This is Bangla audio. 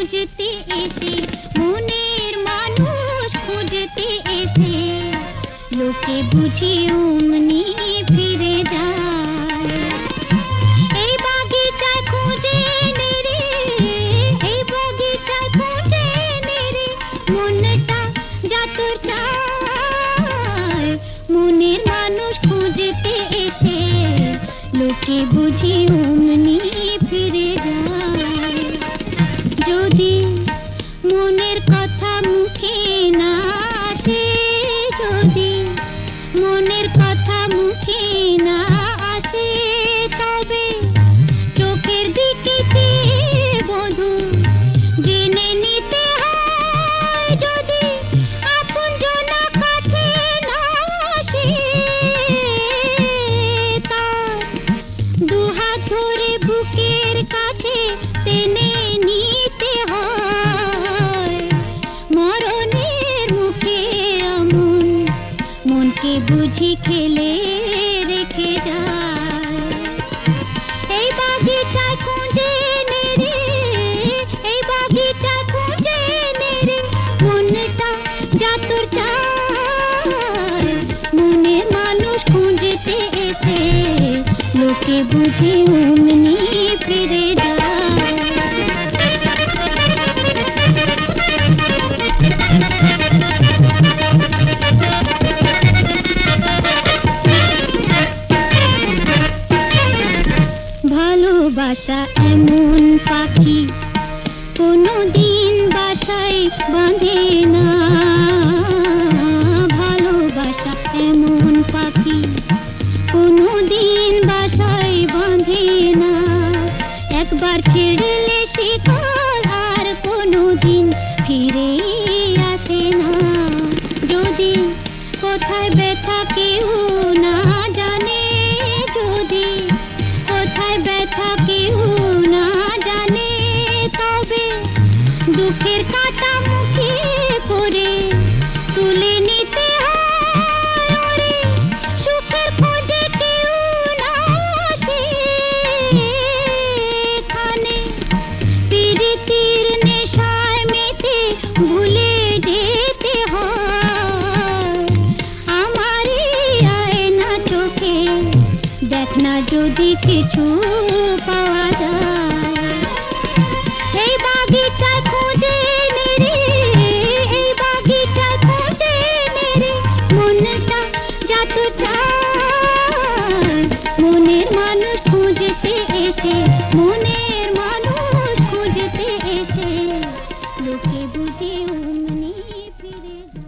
খুঁজতে এসে, মনের মানুষ খুঁজতে এসে লোকে বুঝি অমনি ফিরে যায়। এই বাগিচায় খুঁজে নেরে, এই বাগিচায় খুঁজে নেরে মনটা যাতর চায়। মনের মানুষ খুঁজতে এসে লোকে বুঝি অমনি ফিরে যায়। যদি মনের কথা মুখে না আসে, যদি মনের কথা মুখে না আসে, তবে চোখের দিকে চেয়ে বধূ জেনে নিতে হয়। যদি আপনজনা কাছে না আসে, তার দুহাত ধরে বুকের কাছে টেনে নিতে হয়। মরণের মুখে এমন মনকে বুঝি খেলে রেখে যায়। এই বাগিচায় খুঁজে নেরে, এই বাগিচায় খুঁজে নেরে মনটা যাতর চায়। মনের মানুষ খুঁজতে এসে লোকে বুঝি অমনি ফিরে যায়। ভালোবাসা এমন পাখি কোনোদিন বাসায় বাঁধে না। ভালোবাসা এমন পাখি কোনোদিন বাসায় বাঁধে না। একবার ছেড়লে শিকল আর কোনোদিন ফিরে আসে না। যদি কোথায় ব্যথা কেউ না জানে, যদি কোথায় ব্যথা কেউ না জানে, তবে দুঃখের কাঁটা মুখে করে তুলে নিতে হয়। ওরে সুখের খোঁজে কেউ না আসে, এখানে প্রীতির নেশায় মেতে ভুলে যেতে হয়। আমারই আয়না চোখে দেখ না যদি কিছু পাওয়া যায়। এই বাগিচায় খুঁজে নেরে, এই বাগিচায় খুঁজে নেরে মনটা যাতর চায়। মনের মানুষ খুঁজতে এসে, মনের মানুষ খুঁজতে এসে লোকে বুঝি অমনি ফিরে যায়।